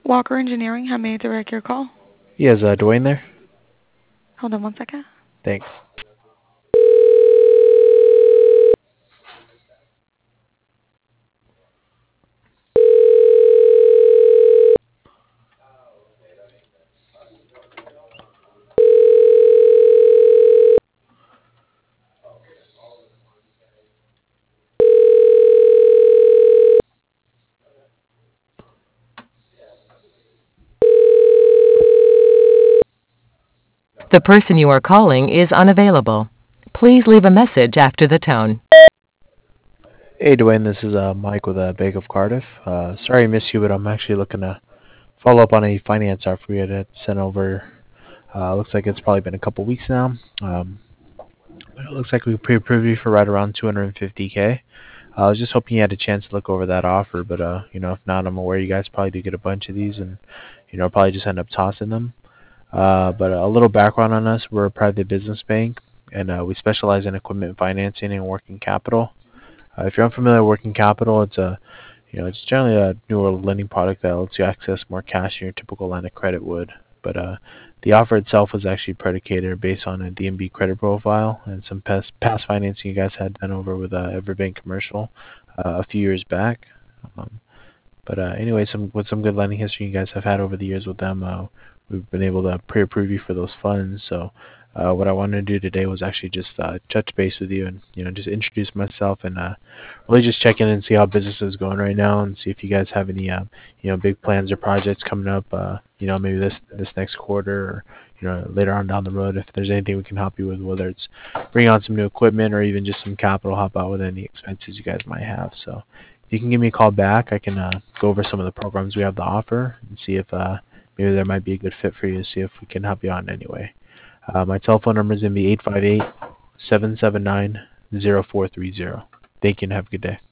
Walker Engineering, how may I direct your call? He has Dwayne there. Hold on one second. Thanks. The person you are calling is unavailable. Please leave a message after the tone. Hey Dwayne, this is Mike with Bank of Cardiff. Sorry I missed you, but I'm actually looking to follow up on a finance offer we had sent over. Looks like it's probably been a couple weeks now. It looks like we pre-approved you for right around 250K. I was just hoping you had a chance to look over that offer, but if not, I'm aware you guys probably do get a bunch of these, and probably just end up tossing them. But a little background on us: we're a private business bank, and we specialize in equipment financing and working capital. If you're unfamiliar with working capital, it's generally a newer lending product that lets you access more cash than your typical line of credit would. But the offer itself was actually predicated based on a DNB credit profile and some past financing you guys had done over with Everbank Commercial a few years back. Um, but anyway, with some good lending history you guys have had over the years with them, we've been able to pre-approve you for those funds. So what I wanted to do today was actually just touch base with you and just introduce myself and really just check in and see how business is going right now and see if you guys have any big plans or projects coming up. Maybe this next quarter or later on down the road. If there's anything we can help you with, whether it's bringing on some new equipment or even just some capital, help out with any expenses you guys might have. So if you can give me a call back, I can go over some of the programs we have to offer and see if maybe there might be a good fit for you. See if we can help you out in any way. My telephone number is going to be 858-779-0430. Thank you and have a good day.